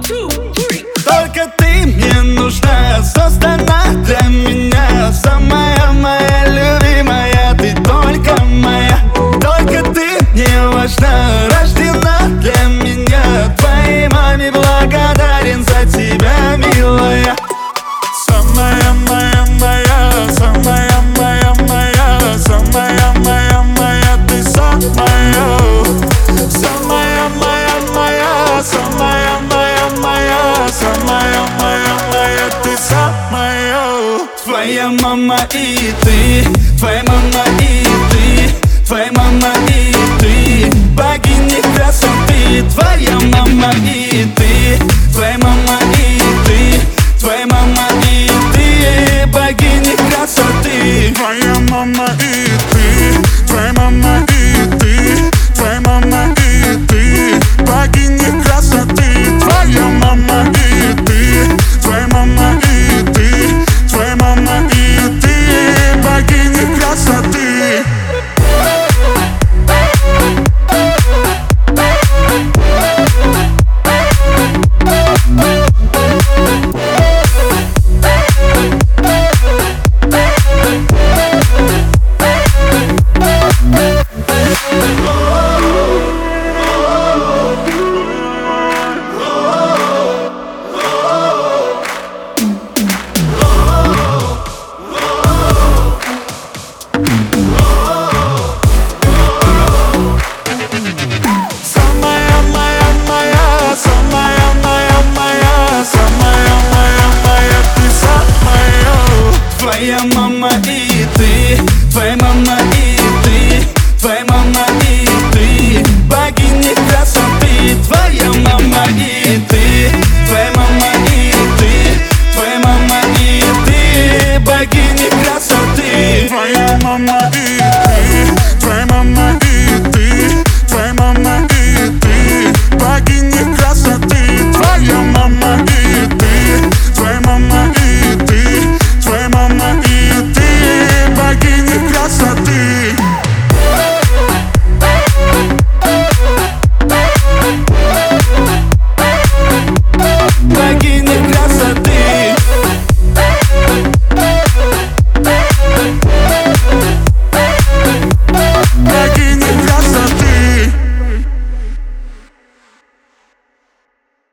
Только ты мне нужна, создана для меня. Самая моя любимая, ты только моя. Только ты мне важна, рождена для меня. Твоей маме благодарен за тебя, милая. Самая моя моя, самая моя моя, самая моя моя, ты самая. Самая моя моя, самая моя моя, самая моя моя, ты самая. Твоя мама и ты, твоя мама и ты, твоя мама и ты, богини красоты. Твоя мама и ты,